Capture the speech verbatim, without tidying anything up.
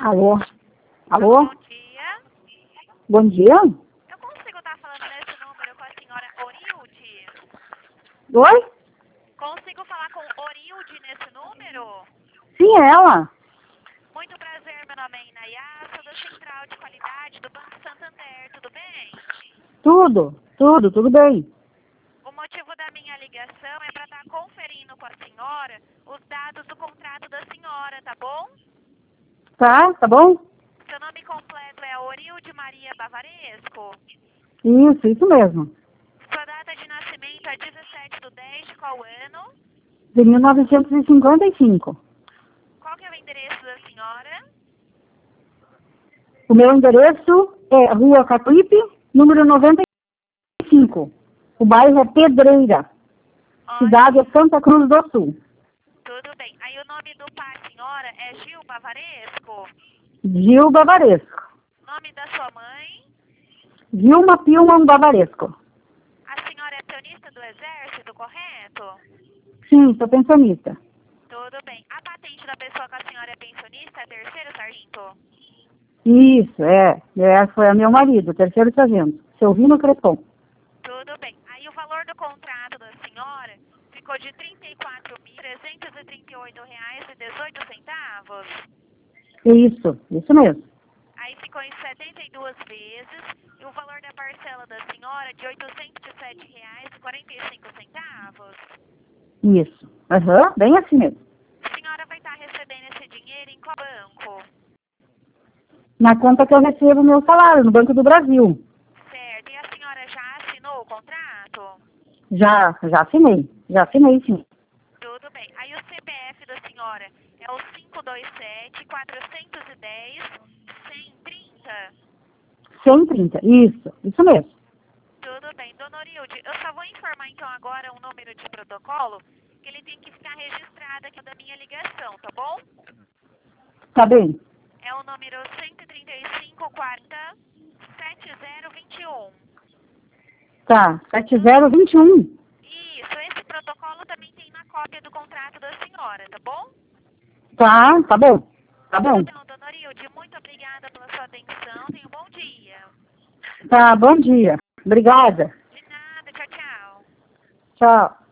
Alô? Alô? Bom dia. Bom dia? Eu consigo estar falando nesse número com a senhora Orilde? Oi? Consigo falar com Orilde nesse número? Sim, é ela. Muito prazer, meu nome é Inayá, sou da Central de Qualidade do Banco Santander, tudo bem? Tudo, tudo, tudo bem. O motivo da minha ligação é para estar conferindo com a senhora os dados do contrato da senhora, tá bom? Tá, tá bom? Seu nome completo é Orilde Maria Bavaresco. Isso, isso mesmo. Sua data de nascimento é dezessete de dez de qual ano? De mil novecentos e cinquenta e cinco. Qual que é o endereço da senhora? O meu endereço é Rua Capipe, número noventa e cinco. O bairro é Pedreira. Cidade é Santa Cruz do Sul. Tudo bem. Aí o nome do pai, senhora, é Gil Bavaresco? Gil Bavaresco. Nome da sua mãe? Gilma Pilman Bavaresco. A senhora é acionista do Exército, correto? Sim, sou pensionista. Tudo bem. A patente da pessoa que a senhora é pensionista é terceiro, sargento? Isso, é. É, foi a meu marido, terceiro sargento. Selvino Crepom. Tudo bem. Aí o valor do contrato da senhora ficou de trinta e quatro mil trezentos e trinta e oito reais e dezoito centavos. Isso, isso mesmo. Aí ficou em setenta e duas vezes e o valor da parcela da senhora é de oitocentos e sete reais e quarenta e cinco centavos. Isso. Aham, bem assim mesmo. A senhora vai estar recebendo esse dinheiro em qual banco? Na conta que eu recebo meu salário, no Banco do Brasil. Certo. E a senhora já assinou o contrato? Já, já assinei. Já assinei, sim. Tudo bem. Aí o C P F da senhora é o cinco dois sete, quatrocentos e dez, cento e trinta. cento e trinta, isso, isso mesmo. Tudo bem. Dona Orilde, eu só vou informar então agora um número de protocolo que ele tem que ficar registrado aqui da minha ligação, tá bom? Tá bem. É o número cento e trinta e cinco, quarenta, setenta e vinte e um. Tá, sete zero dois um. Isso, esse protocolo também tem na cópia do contrato da senhora, tá bom? Tá, tá bom. Tá bom. Então, dona Orilde, muito obrigada pela sua atenção. Tenha um bom dia. Tá, bom dia. Obrigada. De nada, tchau, tchau. Tchau.